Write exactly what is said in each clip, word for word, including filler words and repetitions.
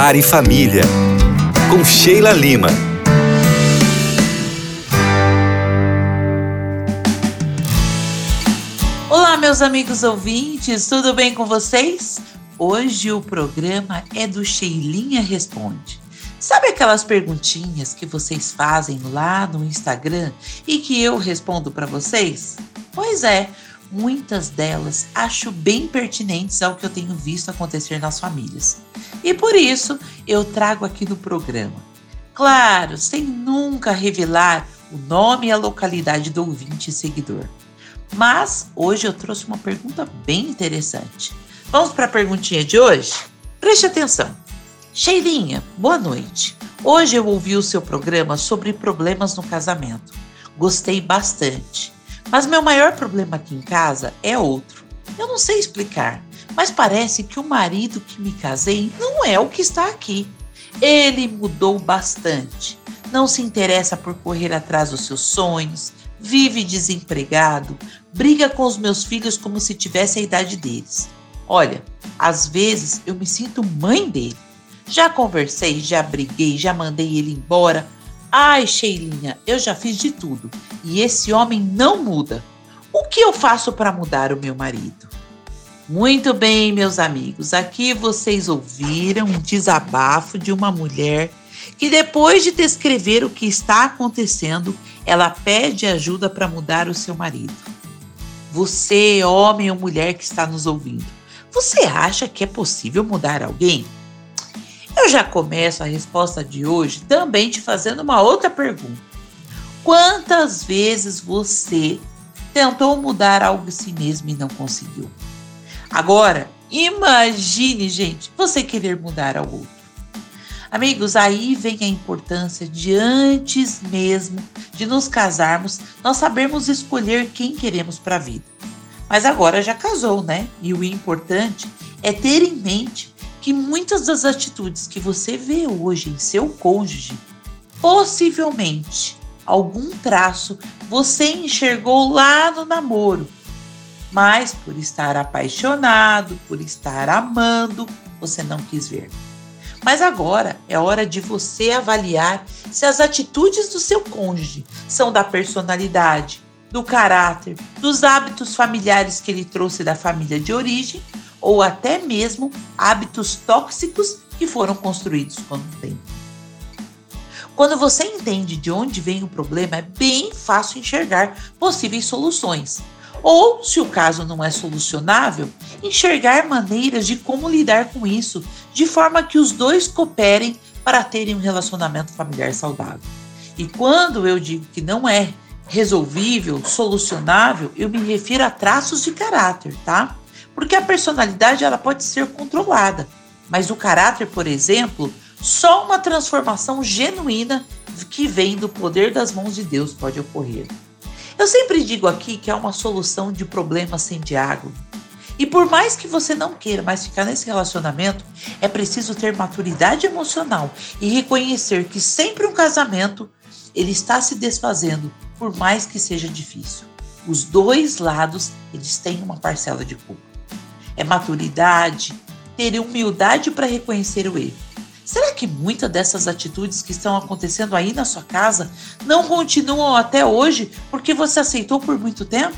Lar e Família, com Sheila Lima. Olá, meus amigos ouvintes, tudo bem com vocês? Hoje o programa é do Sheilinha Responde. Sabe aquelas perguntinhas que vocês fazem lá no Instagram e que eu respondo para vocês? Pois é, muitas delas acho bem pertinentes ao que eu tenho visto acontecer nas famílias. E por isso eu trago aqui no programa. Claro, sem nunca revelar o nome e a localidade do ouvinte e seguidor. Mas hoje eu trouxe uma pergunta bem interessante. Vamos para a perguntinha de hoje? Preste atenção. Sheilinha, boa noite. Hoje eu ouvi o seu programa sobre problemas no casamento. Gostei bastante. Mas meu maior problema aqui em casa é outro. Eu não sei explicar, mas parece que o marido que me casei não é o que está aqui. Ele mudou bastante. Não se interessa por correr atrás dos seus sonhos, vive desempregado, briga com os meus filhos como se tivesse a idade deles. Olha, às vezes eu me sinto mãe dele. Já conversei, já briguei, já mandei ele embora. Ai, Sheilinha, eu já fiz de tudo. E esse homem não muda. O que eu faço para mudar o meu marido? Muito bem, meus amigos. Aqui vocês ouviram um desabafo de uma mulher que depois de descrever o que está acontecendo, ela pede ajuda para mudar o seu marido. Você, homem ou mulher que está nos ouvindo, você acha que é possível mudar alguém? Eu já começo a resposta de hoje também te fazendo uma outra pergunta. Quantas vezes você tentou mudar algo em si mesmo e não conseguiu? Agora, imagine, gente, você querer mudar ao outro. Amigos, aí vem a importância de antes mesmo de nos casarmos, nós sabermos escolher quem queremos para a vida. Mas agora já casou, né? E o importante é ter em mente que muitas das atitudes que você vê hoje em seu cônjuge, possivelmente algum traço você enxergou lá no namoro, mas por estar apaixonado, por estar amando, você não quis ver. Mas agora é hora de você avaliar se as atitudes do seu cônjuge são da personalidade, do caráter, dos hábitos familiares que ele trouxe da família de origem, ou até mesmo hábitos tóxicos que foram construídos com o tempo. Quando você entende de onde vem o problema, é bem fácil enxergar possíveis soluções. Ou, se o caso não é solucionável, enxergar maneiras de como lidar com isso, de forma que os dois cooperem para terem um relacionamento familiar saudável. E quando eu digo que não é resolvível, solucionável, eu me refiro a traços de caráter, tá? Porque a personalidade ela pode ser controlada, mas o caráter, por exemplo, só uma transformação genuína que vem do poder das mãos de Deus pode ocorrer. Eu sempre digo aqui que é uma solução de problemas sem diálogo. E por mais que você não queira mais ficar nesse relacionamento, é preciso ter maturidade emocional e reconhecer que sempre um casamento ele está se desfazendo, por mais que seja difícil. Os dois lados eles têm uma parcela de culpa. É maturidade, ter humildade para reconhecer o erro. Será que muitas dessas atitudes que estão acontecendo aí na sua casa não continuam até hoje porque você aceitou por muito tempo?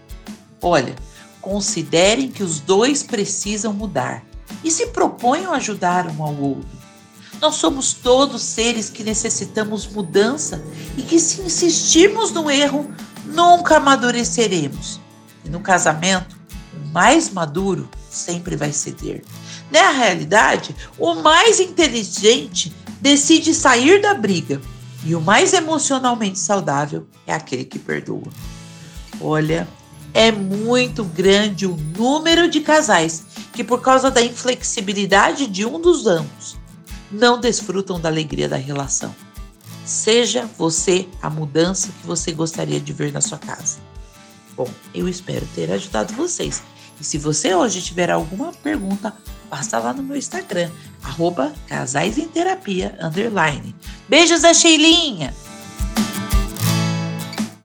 Olha, considerem que os dois precisam mudar e se proponham a ajudar um ao outro. Nós somos todos seres que necessitamos mudança e que se insistirmos no erro, nunca amadureceremos. E no casamento, o mais maduro sempre vai ceder. Na realidade, o mais inteligente decide sair da briga e o mais emocionalmente saudável é aquele que perdoa. Olha, é muito grande o número de casais que, por causa da inflexibilidade de um dos ambos, não desfrutam da alegria da relação. Seja você a mudança que você gostaria de ver na sua casa. Bom, eu espero ter ajudado vocês. E se você hoje tiver alguma pergunta, passa lá no meu Instagram, arroba casais em terapia, underline. Beijos da Sheilinha!